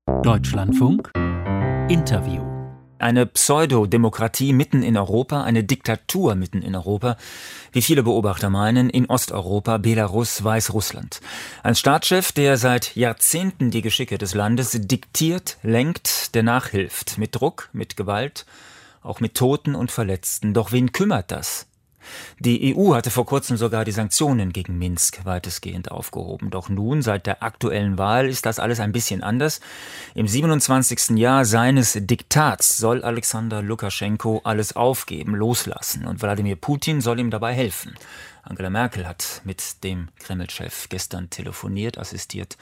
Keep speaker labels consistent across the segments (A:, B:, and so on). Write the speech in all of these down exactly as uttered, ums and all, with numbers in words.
A: Deutschlandfunk Interview.
B: Eine Pseudodemokratie mitten in Europa, eine Diktatur mitten in Europa, wie viele Beobachter meinen, in Osteuropa, Belarus, Weißrussland. Ein Staatschef, der seit Jahrzehnten die Geschicke des Landes diktiert, lenkt, der nachhilft. Mit Druck, mit Gewalt, auch mit Toten und Verletzten. Doch wen kümmert das? Die E U hatte vor kurzem sogar die Sanktionen gegen Minsk weitestgehend aufgehoben. Doch nun, seit der aktuellen Wahl, ist das alles ein bisschen anders. Im siebenundzwanzigsten Jahr seines Diktats soll Alexander Lukaschenko alles aufgeben, loslassen. Und Wladimir Putin soll ihm dabei helfen. Angela Merkel hat mit dem Kreml-Chef gestern telefoniert, assistiert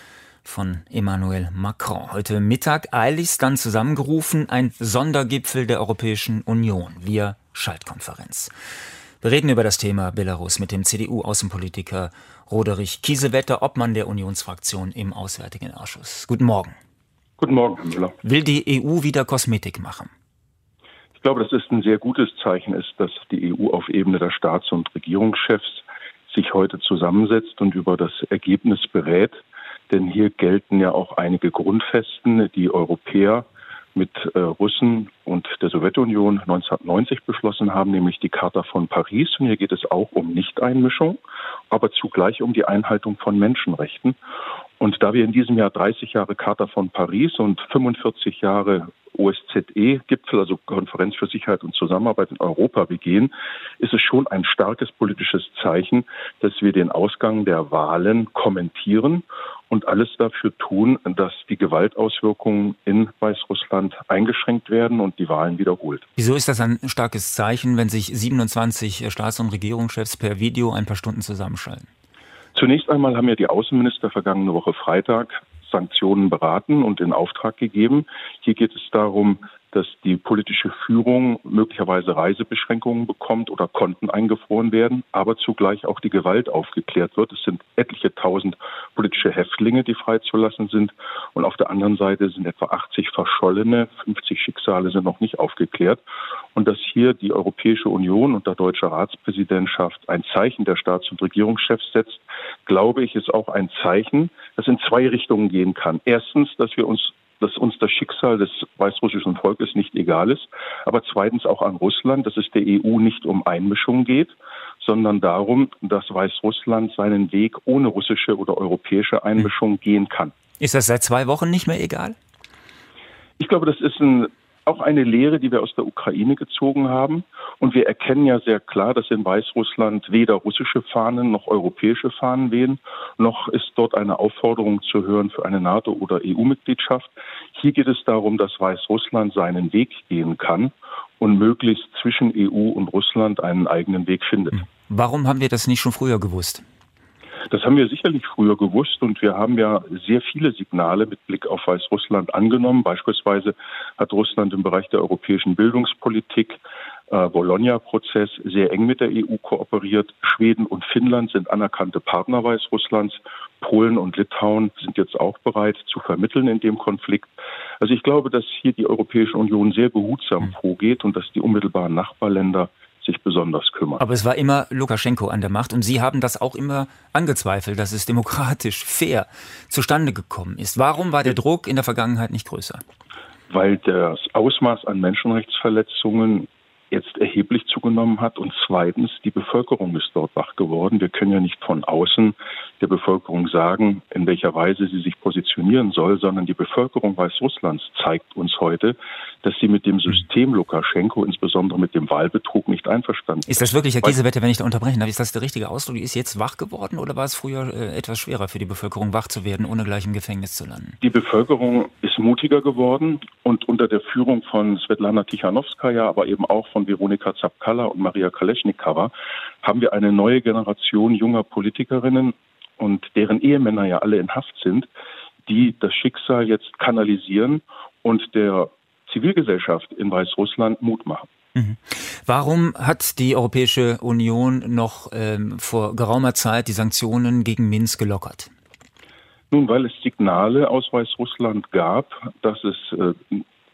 B: von Emmanuel Macron. Heute Mittag eiligst dann zusammengerufen, ein Sondergipfel der Europäischen Union via Schaltkonferenz. Wir reden über das Thema Belarus mit dem C D U-Außenpolitiker Roderich Kiesewetter, Obmann der Unionsfraktion im Auswärtigen Ausschuss. Guten Morgen.
C: Guten Morgen, Herr Müller.
B: Will die E U wieder Kosmetik machen?
C: Ich glaube, dass es ein sehr gutes Zeichen ist, dass die E U auf Ebene der Staats- und Regierungschefs sich heute zusammensetzt und über das Ergebnis berät. Denn hier gelten ja auch einige Grundfesten, die Europäer mit äh, Russen und der Sowjetunion neunzehnhundertneunzig beschlossen haben, nämlich die Charta von Paris. Und hier geht es auch um Nichteinmischung, aber zugleich um die Einhaltung von Menschenrechten. Und da wir in diesem Jahr dreißig Jahre Charta von Paris und fünfundvierzig Jahre O S Z E-Gipfel, also Konferenz für Sicherheit und Zusammenarbeit in Europa, begehen, ist es schon ein starkes politisches Zeichen, dass wir den Ausgang der Wahlen kommentieren und alles dafür tun, dass die Gewaltauswirkungen in Weißrussland eingeschränkt werden und die Wahlen wiederholt.
B: Wieso ist das ein starkes Zeichen, wenn sich siebenundzwanzig Staats- und Regierungschefs per Video ein paar Stunden zusammenschalten?
C: Zunächst einmal haben ja die Außenminister vergangene Woche Freitag Sanktionen beraten und in Auftrag gegeben. Hier geht es darum, dass die politische Führung möglicherweise Reisebeschränkungen bekommt oder Konten eingefroren werden, aber zugleich auch die Gewalt aufgeklärt wird. Es sind etliche tausend politische Häftlinge, die freizulassen sind. Und auf der anderen Seite sind etwa achtzig Verschollene, fünfzig Schicksale sind noch nicht aufgeklärt. Und dass hier die Europäische Union unter deutscher Ratspräsidentschaft ein Zeichen der Staats- und Regierungschefs setzt, glaube ich, ist auch ein Zeichen, das in zwei Richtungen gehen kann. Erstens, dass wir uns dass uns das Schicksal des weißrussischen Volkes nicht egal ist, aber zweitens auch an Russland, dass es der E U nicht um Einmischung geht, sondern darum, dass Weißrussland seinen Weg ohne russische oder europäische Einmischung gehen kann.
B: Ist das seit zwei Wochen nicht mehr egal?
C: Ich glaube, das ist ein auch eine Lehre, die wir aus der Ukraine gezogen haben. Und wir erkennen ja sehr klar, dass in Weißrussland weder russische Fahnen noch europäische Fahnen wehen, noch ist dort eine Aufforderung zu hören für eine NATO- oder E U-Mitgliedschaft. Hier geht es darum, dass Weißrussland seinen Weg gehen kann und möglichst zwischen E U und Russland einen eigenen Weg findet.
B: Warum haben wir das nicht schon früher gewusst?
C: Das haben wir sicherlich früher gewusst und wir haben ja sehr viele Signale mit Blick auf Weißrussland angenommen. Beispielsweise hat Russland im Bereich der europäischen Bildungspolitik, äh, Bologna-Prozess, sehr eng mit der E U kooperiert. Schweden und Finnland sind anerkannte Partner Weißrusslands. Polen und Litauen sind jetzt auch bereit zu vermitteln in dem Konflikt. Also ich glaube, dass hier die Europäische Union sehr behutsam vorgeht und dass die unmittelbaren Nachbarländer sich besonders kümmern.
B: Aber es war immer Lukaschenko an der Macht und Sie haben das auch immer angezweifelt, dass es demokratisch, fair zustande gekommen ist. Warum war der Druck in der Vergangenheit nicht größer?
C: Weil das Ausmaß an Menschenrechtsverletzungen jetzt erheblich zugenommen hat und zweitens, die Bevölkerung ist dort wach geworden. Wir können ja nicht von außen der Bevölkerung sagen, in welcher Weise sie sich positionieren soll, sondern die Bevölkerung Weißrusslands zeigt uns heute, dass sie mit dem System Lukaschenko, insbesondere mit dem Wahlbetrug, nicht einverstanden ist.
B: Ist das wirklich, Herr Kiesewetter, wenn ich da unterbrechen darf, ist das der richtige Ausdruck? Die ist jetzt wach geworden oder war es früher äh, etwas schwerer für die Bevölkerung, wach zu werden, ohne gleich im Gefängnis zu landen?
C: Die Bevölkerung ist mutiger geworden und unter der Führung von Svetlana Tichanowskaja, aber eben auch von Veronika Zapkala und Maria Kaleschnikowa haben wir eine neue Generation junger Politikerinnen und deren Ehemänner ja alle in Haft sind, die das Schicksal jetzt kanalisieren und der Zivilgesellschaft in Weißrussland Mut machen.
B: Mhm. Warum hat die Europäische Union noch ähm, vor geraumer Zeit die Sanktionen gegen Minsk gelockert?
C: Nun, weil es Signale aus Weißrussland gab, dass es äh,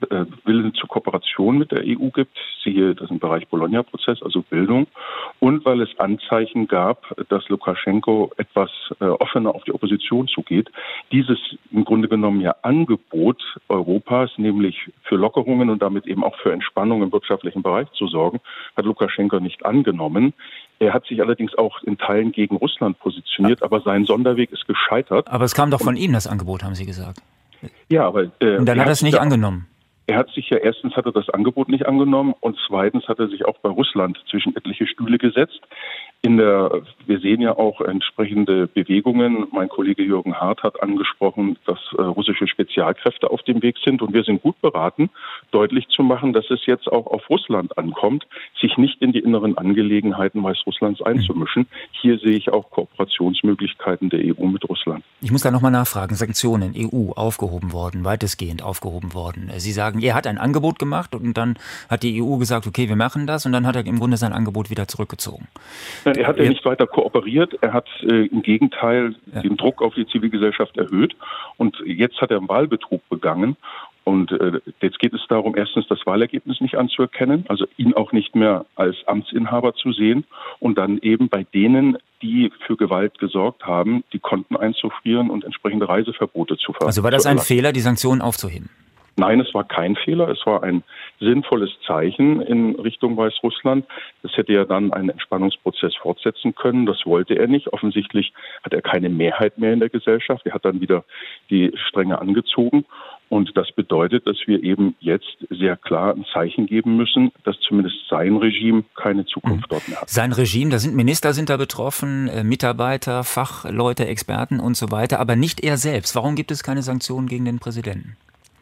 C: Willen zur Kooperation mit der E U gibt, siehe das im Bereich Bologna-Prozess, also Bildung, und weil es Anzeichen gab, dass Lukaschenko etwas äh, offener auf die Opposition zugeht. Dieses im Grunde genommen ja Angebot Europas, nämlich für Lockerungen und damit eben auch für Entspannung im wirtschaftlichen Bereich zu sorgen, hat Lukaschenko nicht angenommen. Er hat sich allerdings auch in Teilen gegen Russland positioniert, aber sein Sonderweg ist gescheitert.
B: Aber es kam doch von Ihnen das Angebot, haben Sie gesagt.
C: Ja, aber äh,
B: und dann hat er es nicht ja, angenommen.
C: Er hat sich ja erstens hat er das Angebot nicht angenommen und zweitens hat er sich auch bei Russland zwischen etliche Stühle gesetzt. In der, wir sehen ja auch entsprechende Bewegungen. Mein Kollege Jürgen Hart hat angesprochen, dass äh, russische Spezialkräfte auf dem Weg sind. Und wir sind gut beraten, deutlich zu machen, dass es jetzt auch auf Russland ankommt, sich nicht in die inneren Angelegenheiten Weißrusslands einzumischen. Hier sehe ich auch Kooperationsmöglichkeiten der E U mit Russland.
B: Ich muss da nochmal nachfragen. Sanktionen, E U, aufgehoben worden, weitestgehend aufgehoben worden. Sie sagen, er hat ein Angebot gemacht und dann hat die E U gesagt, okay, wir machen das. Und dann hat er im Grunde sein Angebot wieder zurückgezogen.
C: Er hat ja nicht weiter kooperiert, er hat äh, im Gegenteil ja. den Druck auf die Zivilgesellschaft erhöht und jetzt hat er einen Wahlbetrug begangen und äh, jetzt geht es darum, erstens das Wahlergebnis nicht anzuerkennen, also ihn auch nicht mehr als Amtsinhaber zu sehen und dann eben bei denen, die für Gewalt gesorgt haben, die Konten einzufrieren und entsprechende Reiseverbote zu verhängen.
B: Also war das ein Fehler, die Sanktionen aufzuheben?
C: Nein, es war kein Fehler. Es war ein sinnvolles Zeichen in Richtung Weißrussland. Das hätte ja dann einen Entspannungsprozess fortsetzen können. Das wollte er nicht. Offensichtlich hat er keine Mehrheit mehr in der Gesellschaft. Er hat dann wieder die Stränge angezogen. Und das bedeutet, dass wir eben jetzt sehr klar ein Zeichen geben müssen, dass zumindest sein Regime keine Zukunft dort mehr hat.
B: Sein Regime, da sind Minister sind da betroffen, Mitarbeiter, Fachleute, Experten und so weiter, aber nicht er selbst. Warum gibt es keine Sanktionen gegen den Präsidenten?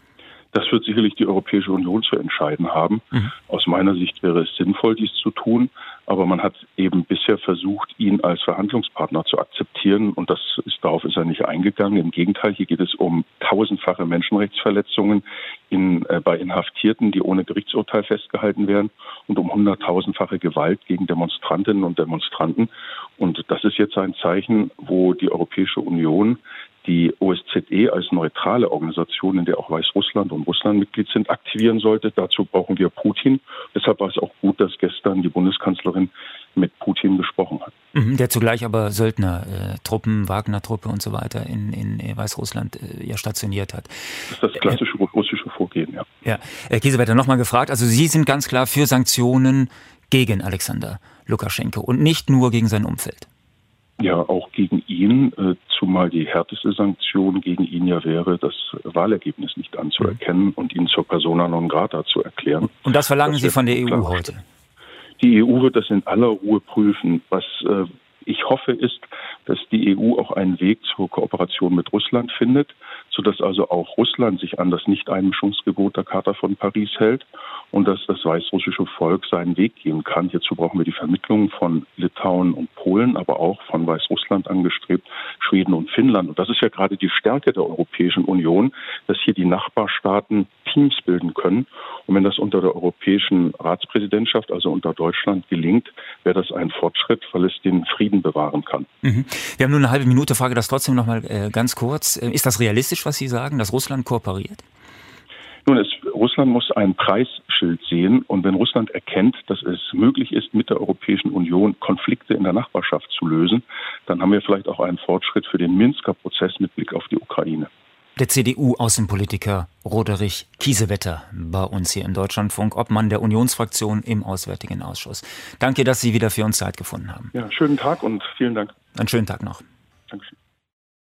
C: Das wird sicherlich die Europäische Union zu entscheiden haben. Mhm. Aus meiner Sicht wäre es sinnvoll, dies zu tun. Aber man hat eben bisher versucht, ihn als Verhandlungspartner zu akzeptieren. Und das ist, darauf ist er nicht eingegangen. Im Gegenteil, hier geht es um tausendfache Menschenrechtsverletzungen in, äh, bei Inhaftierten, die ohne Gerichtsurteil festgehalten werden, und um hunderttausendfache Gewalt gegen Demonstrantinnen und Demonstranten. Und das ist jetzt ein Zeichen, wo die Europäische Union die O S Z E als neutrale Organisation, in der auch Weißrussland und Russland Mitglied sind, aktivieren sollte. Dazu brauchen wir Putin. Deshalb war es auch gut, dass gestern die Bundeskanzlerin mit Putin gesprochen hat.
B: Der zugleich aber Söldner, äh, Truppen, Wagner-Truppe und so weiter in, in Weißrussland äh, ja stationiert hat.
C: Das ist das klassische äh, russische Vorgehen, ja.
B: Ja, Herr Kiesewetter, nochmal gefragt. Also Sie sind ganz klar für Sanktionen gegen Alexander Lukaschenko und nicht nur gegen sein Umfeld.
C: Ja, auch gegen ihn, äh, zumal die härteste Sanktion gegen ihn ja wäre, das Wahlergebnis nicht anzuerkennen mhm. und ihn zur Persona non grata zu erklären.
B: Und das verlangen das Sie von der E U heute?
C: Die E U wird das in aller Ruhe prüfen. Was äh, ich hoffe ist, dass die E U auch einen Weg zur Kooperation mit Russland findet, sodass also auch Russland sich an das Nicht-Einmischungsgebot der Charta von Paris hält und dass das weißrussische Volk seinen Weg gehen kann. Hierzu brauchen wir die Vermittlung von Litauen und Polen, aber auch von Weißrussland angestrebt, Schweden und Finnland. Und das ist ja gerade die Stärke der Europäischen Union, dass hier die Nachbarstaaten Teams bilden können. Und wenn das unter der europäischen Ratspräsidentschaft, also unter Deutschland, gelingt, wäre das ein Fortschritt, weil es den Frieden bewahren kann.
B: Mhm. Wir haben nur eine halbe Minute, frage das trotzdem noch mal äh, ganz kurz. Ist das realistisch, was Sie sagen, dass Russland kooperiert?
C: Nun, es, Russland muss ein Preisschild sehen. Und wenn Russland erkennt, dass es möglich ist, mit der Europäischen Union Konflikte in der Nachbarschaft zu lösen, dann haben wir vielleicht auch einen Fortschritt für den Minsker Prozess mit Blick auf die Ukraine.
B: Der C D U-Außenpolitiker Roderich Kiesewetter bei uns hier im Deutschlandfunk, Obmann der Unionsfraktion im Auswärtigen Ausschuss. Danke, dass Sie wieder für uns Zeit gefunden haben.
C: Ja, schönen Tag und vielen Dank.
B: Einen schönen Tag noch.